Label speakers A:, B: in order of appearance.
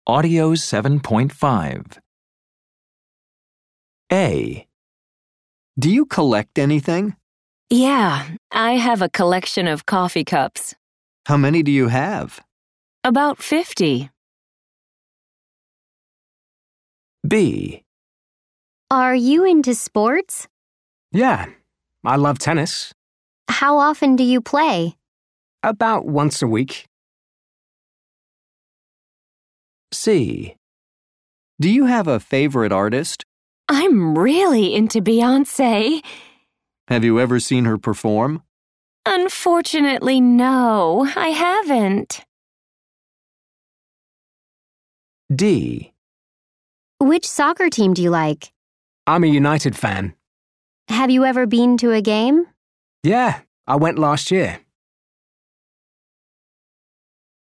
A: Audio 7.5. A.
B: Do you collect anything?
C: Yeah, I have a collection of coffee cups.
B: How many do you have?
C: About 50.
A: B.
D: Are you into sports?
E: Yeah, I love tennis.
D: How often do you play?
E: About once a week.
A: C.
B: Do you have a favorite artist?
C: I'm really into Beyoncé.
B: Have you ever seen her perform?
C: Unfortunately, no, I haven't.
A: D.
D: Which soccer team do you like?
E: I'm a United fan.
D: Have you ever been to a game?
E: Yeah, I went last year.